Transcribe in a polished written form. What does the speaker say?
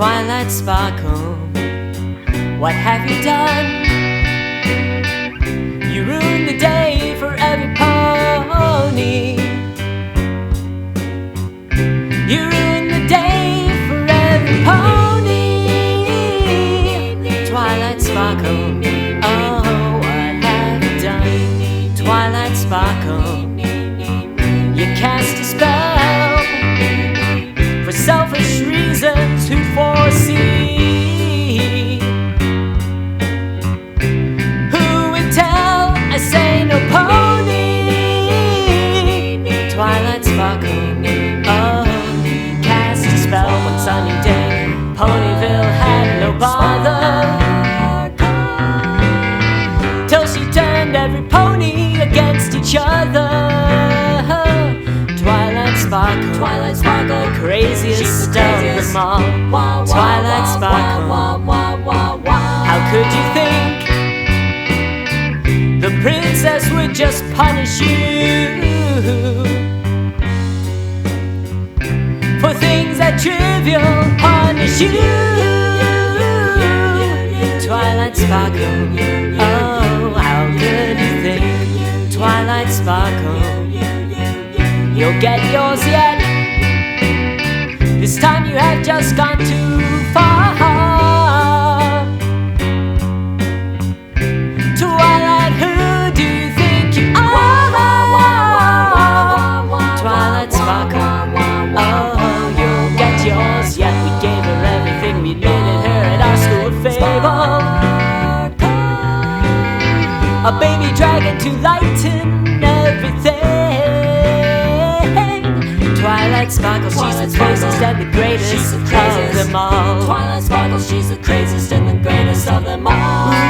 Twilight Sparkle, what have you done? You ruined the day for every pony. You ruined the day for every pony. Twilight Sparkle, oh, what have you done? Twilight Sparkle, you cast a spell for selfish reasons who foresee. Who would tell I say no pony? Twilight Sparkle, oh, cast a spell one sunny day. Ponyville had no bother till she turned every pony against each other. Twilight Sparkle, Twilight Sparkle, craziest of them all. Twilight Sparkle, how could you think the princess would just punish you for things that trivial punish you? Twilight Sparkle, oh, how could you think? Twilight Sparkle, you'll get yours yet. This time you have just gone too far. Twilight, who do you think you are? Twilight Sparkle, oh, you'll get yours yet. We gave her everything we needed her at our school of fable. A baby dragon to lighten everything. Twilight Sparkle, she's the craziest and the greatest of them all. Twilight Sparkle, she's the craziest and the greatest of them all.